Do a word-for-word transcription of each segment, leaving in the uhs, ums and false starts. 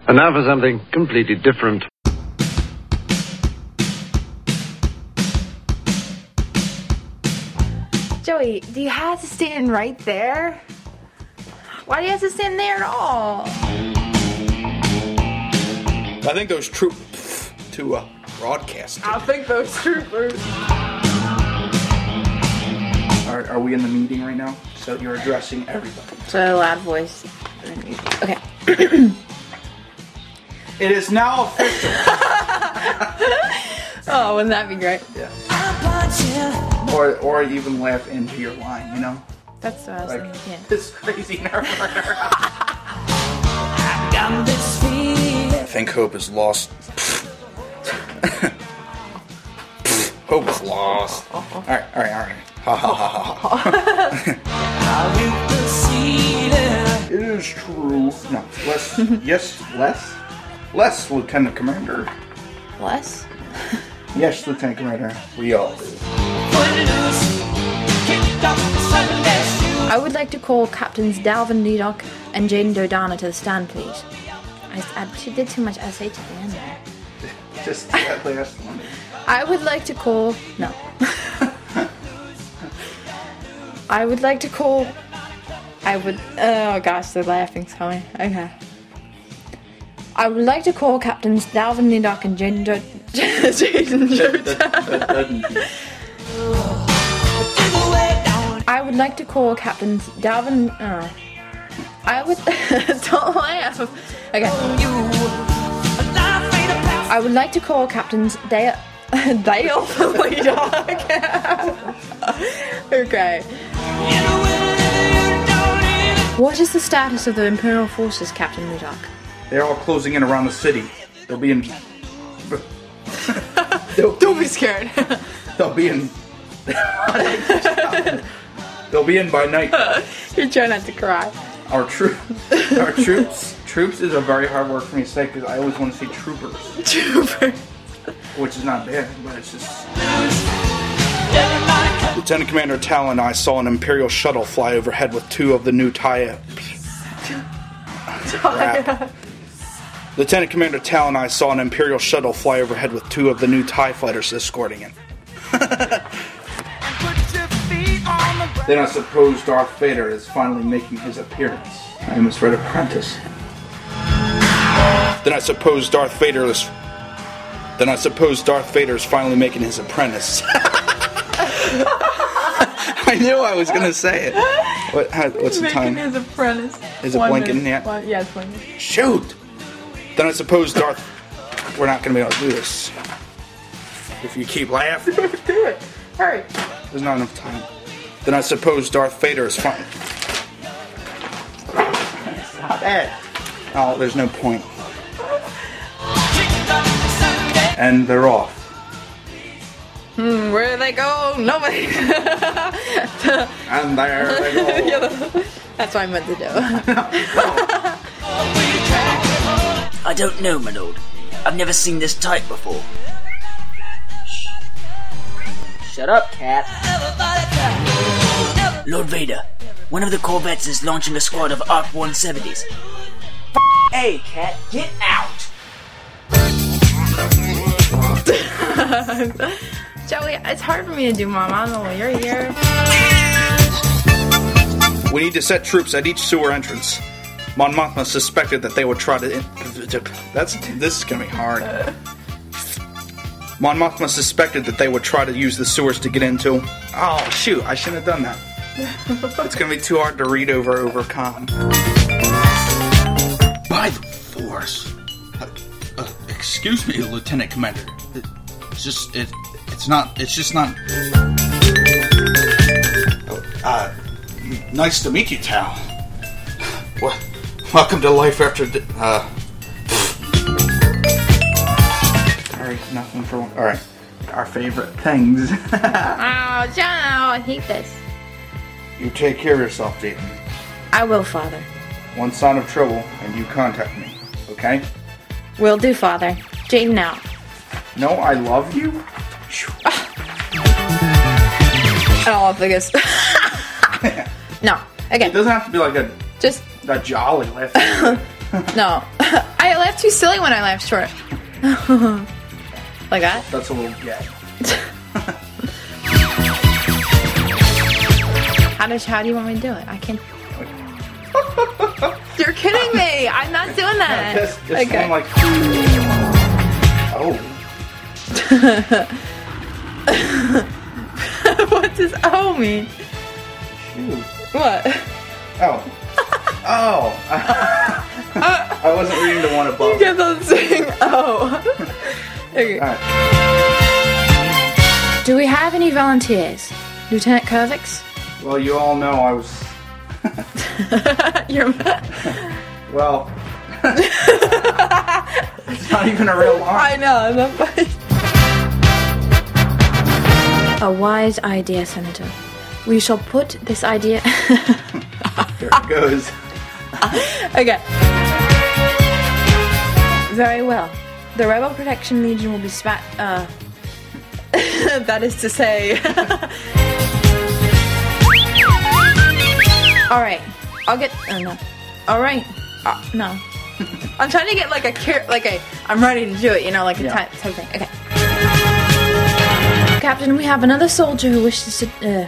And now for something completely different. Joey, do you have to stand right there? Why do you have to stand there at all? I think those troops to uh, broadcast. I think those troopers. Are, are we in the meeting right now? So you're addressing everybody. So loud voice. Okay. It is now official. Oh, wouldn't that be great? Yeah. Or or even laugh into your line, you know? That's what I was Like, thinking. Yeah. this crazy narrator. I think hope is lost. Hope is lost. Alright, alright, alright. Ha ha ha ha ha. It is true. No, less. Yes, less. Less, Lieutenant Commander. Less? Yes, Lieutenant Commander. We all do. I would like to call Captains Dalvin Nedoc and Jaden Dodana to the stand, please. I, I she did too much S H at the end there. Just that last one. I would like to call... No. I would like to call... I would... Oh gosh, they're laughing, sorry. Okay. I would like to call Captains Dalvin Nedoc and Jaden Do- Jaden Dodana. I would like to call Captains Dalvin... Uh, I would... Don't laugh. Okay. I would like to call Captains Dale... Dale? Okay. What is the status of the Imperial forces, Captain Nedoc? They're all closing in around the city. They'll be in... they'll, Don't be scared. they'll be in... They'll be in by night. You're trying not to cry. Our troop, our troops, troops is a very hard word for me to say because I always want to say troopers, Troopers. which is not bad, but it's just. Lieutenant Commander Tal and I saw an Imperial shuttle fly overhead with two of the new TIE. Crap. Lieutenant Commander Tal and I saw an Imperial shuttle fly overhead with two of the new TIE fighters escorting it. Then I suppose Darth Vader is finally making his appearance. I almost read Apprentice. Then I suppose Darth Vader is... Then I suppose Darth Vader is finally making his apprentice. I knew I was going to say it. What? How, what's the time? Making his apprentice. Is it One blinking minute. yet? One, yeah, it's blinking. Shoot! Then I suppose Darth... We're not going to be able to do this. If you keep laughing. Do it. Hurry. There's not enough time. Then I suppose Darth Vader is fine. Stop it. Oh, there's no point. And they're off. Hmm, where do they go? Nobody. And there they go. That's what I meant to do. I don't know, my lord. I've never seen this type before. Shh. Shut up, cat. Lord Vader, one of the Corvettes is launching a squad of A R C one seventies. F*** A, cat, get out! Joey, it's hard for me to do, Mom. I don't know when you're here. We need to set troops at each sewer entrance. Mon Mothma suspected that they would try to... In- That's... This is gonna be hard. Mon Mothma suspected that they would try to use the sewers to get into... Oh, shoot, I shouldn't have done that. It's gonna be too hard to read over overcome. By the Force. Uh, uh, excuse me, Lieutenant Commander. It, it's just... It, it's not... It's just not... Uh... Nice to meet you, Tal. What? Welcome to life after... Di- uh... Sorry, nothing for... Alright. Our favorite things. Oh, John, I hate this. You take care of yourself, Jaden. I will, Father. One sign of trouble, and you contact me. Okay? Will do, Father. Jaden out. No, I love you? I don't love this. No. It Again. doesn't have to be like a... Just... a jolly laugh. No. I laughed got too silly when I laughed short. Like that? That's a little gag. How does how do you want me to do it? I can't. You're kidding me! I'm not doing that. No, just just Okay. going like. Oh. What does O mean? Shoot. What? Oh. Oh. I wasn't reading the one above. You kept on saying O. Okay. Alright. Do we have any volunteers? Lieutenant Kervix? Well, you all know I was. You're. Well. It's not even a real line. I know, I'm not funny. A wise idea, Senator. We shall put this idea. There it goes. Okay. Very well. The Rebel Protection Legion will be spat. Uh. That is to say. Alright. I'll get. Oh, no. Alright. Uh, no. I'm trying to get like a cur- like a I'm ready to do it, you know, like a Yeah. type type of thing. Okay. Captain, we have another soldier who wishes to uh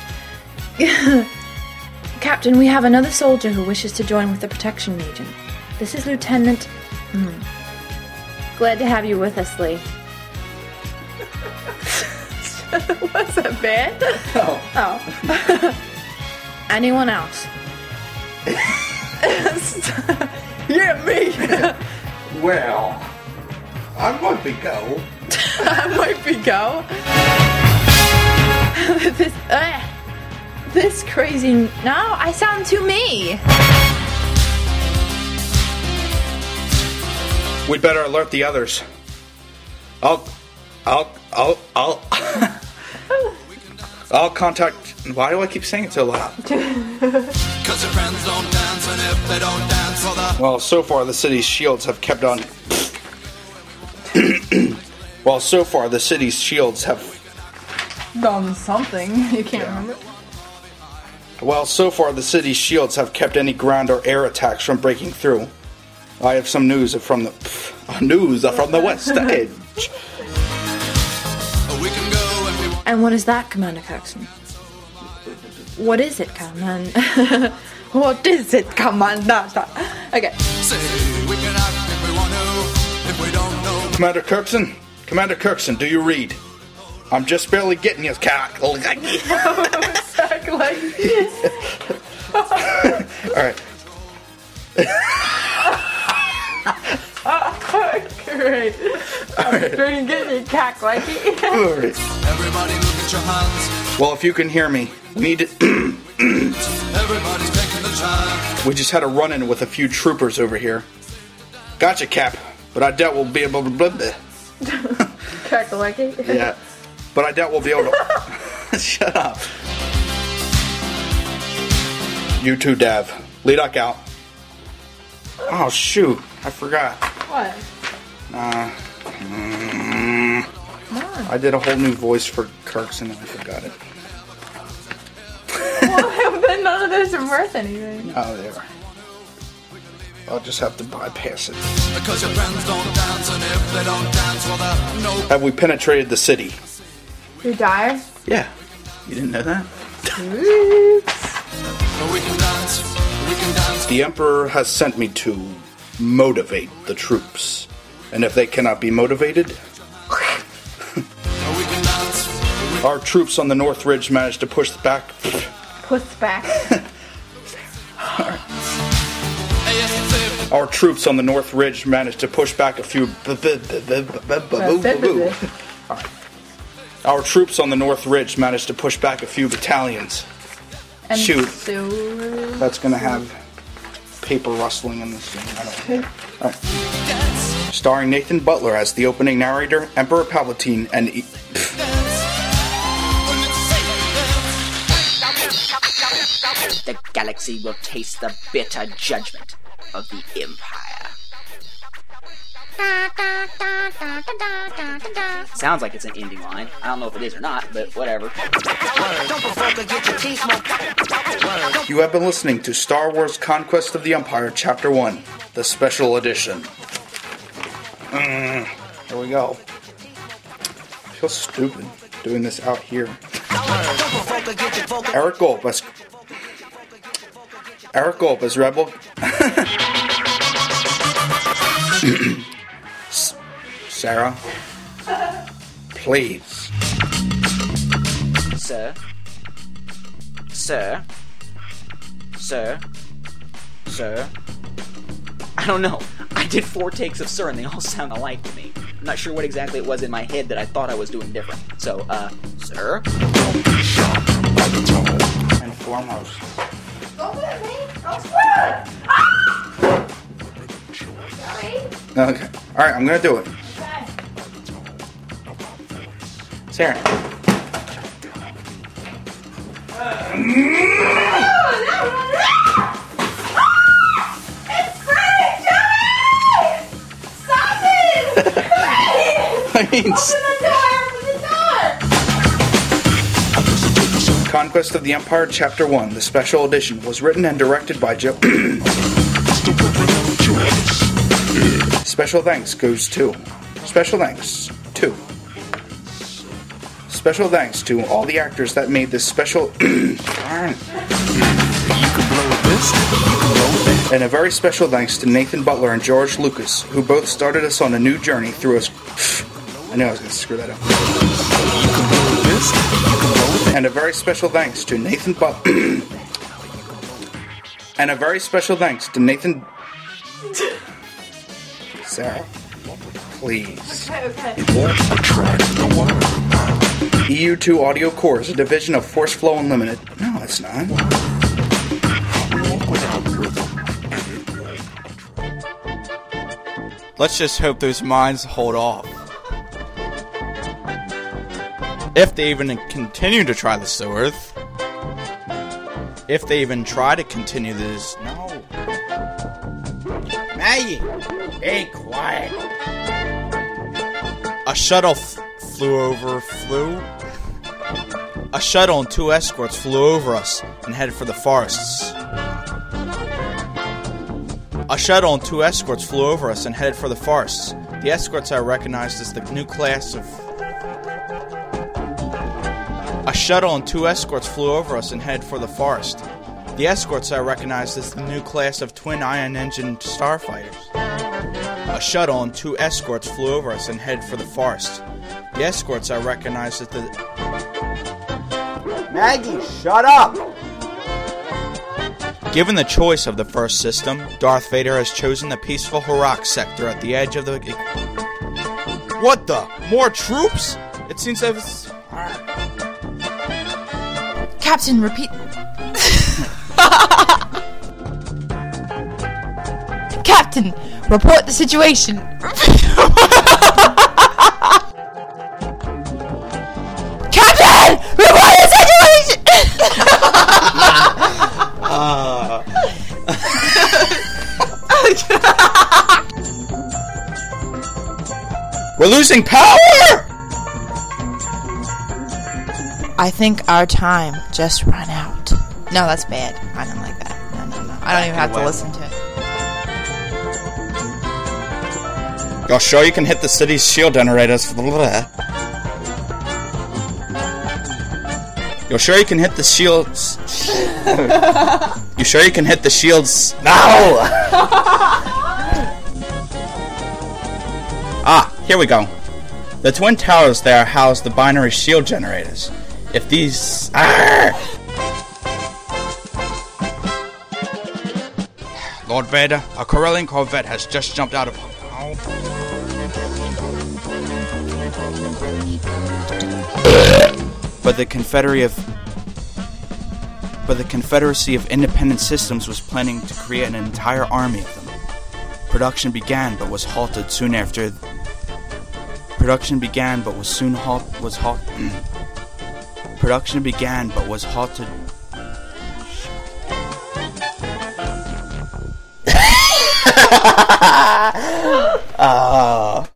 Captain, we have another soldier who wishes to join with the Protection Legion. This is Lieutenant hmm. Glad to have you with us, Lee. What's that bad? Oh. Oh. Anyone else? Yeah, me. Well, I might be go. I might be go. this, uh, this crazy. No, I sound too me. We'd better alert the others. I'll, I'll, I'll, I'll, I'll contact. Why do I keep saying it so loud? Cause your friends don't dance, and if they don't dance, well, the Well, so far the city's shields have kept on. Well, so far the city's shields have. Done something. You can't remember. Well, so far the city's shields have kept any ground or air attacks from breaking through. I have some news from the uh, news from the West Edge. we can go if we want. And what is that, Commander Coxon? What is it, Commander? What is it, Commander? Okay. Say we can act if we want to. If we don't know, Commander Kirkson, Commander Kirkson, do you read? I'm just barely getting his cock. All right. Great. I'm getting your cack like it. All right. everybody look at your hands. Well, if you can hear me, we need to. Everybody's taking the chance. We just had a run-in with a few troopers over here. Gotcha, Cap. But I doubt we'll be able to. Blah, blah. Cack like it. Yeah. But I doubt we'll be able to. Shut up. You too, Dav. Lead up out. Oh shoot! I forgot. What? Uh, mm, I did a whole new voice for Kirkson and I forgot it. Well, then none of those are worth anything. Oh, there. I'll just have to bypass it. Because your friends don't dance, and if they don't dance, well, the no. Have we penetrated the city? Who died? Yeah. You didn't know that? We can dance. We can dance. The Emperor has sent me to motivate the troops. And if they cannot be motivated, We can dance. our troops on the North Ridge managed to push back. Puss back. Our troops on the North Ridge managed to push back a few. Our troops on the North Ridge managed to push back a few battalions. And Shoot. So... That's gonna have paper rustling in this scene. I don't. All right. Starring Nathan Butler as the opening narrator, Emperor Palpatine, and. E- The galaxy will taste the bitter judgment of the Empire. Sounds like it's an ending line. I don't know if it is or not, but whatever. You have been listening to Star Wars Conquest of the Empire, Chapter one, the Special Edition. Mm, there we go. I feel stupid doing this out here. Eric Gulp as Eric Gulp as Rebel. Sarah, please. Sir? Sir? Sir? Sir? I don't know. I did four takes of Sir and they all sound alike to me. I'm not sure what exactly it was in my head that I thought I was doing different. So, uh, Sir? And foremost. Don't look at me! Don't swear! Ah! Sorry. Okay. Alright, I'm gonna do it. Okay. Sarah. I mean, Conquest of the Empire, Chapter one, the Special Edition, was written and directed by Joe. Special thanks goes to. Special thanks to. Special thanks to all the actors that made this special. And a very special thanks to Nathan Butler and George Lucas, who both started us on a new journey through us. I knew I was going to screw that up. And a very special thanks to Nathan Butler. And a very special thanks to Nathan. Sarah, please. Okay, okay. E U two Audio Core is a division of Force Flow Unlimited. No, it's not. Let's just hope those mines hold off. If they even continue to try this to Earth. If they even try to continue this. No. Maggie, be quiet. A shuttle f- flew over, flew? A shuttle and two escorts flew over us and headed for the forests. A shuttle and two escorts flew over us and headed for the forests. The escorts are recognized as the new class of... A shuttle and two escorts flew over us and headed for the forest. The escorts are recognized as the new class of twin ion engine starfighters. A shuttle and two escorts flew over us and headed for the forest. The escorts are recognized as the... Maggie, shut up! Given the choice of the first system, Darth Vader has chosen the peaceful Harak sector at the edge of the... What the? More troops? It seems that it's... Captain, repeat. Captain, report the situation. Captain, report the situation. uh... We're losing power! I think our time just ran out. No, that's bad. I don't like that. No, no, no. I don't even have to listen to it. You're sure you can hit the city's shield generators for the... You're sure you can hit the shields... You sure you can hit the shields... No! Ah, here we go. The twin towers there house the binary shield generators. If these... Arrgh! Lord Vader, a Corellian Corvette has just jumped out of... Oh. But the Confederate of... But the Confederacy of Independent Systems was planning to create an entire army of them. Production began, but was halted soon after... Production began, but was soon halt... Was halt... Production began, but was halted... Ah... uh.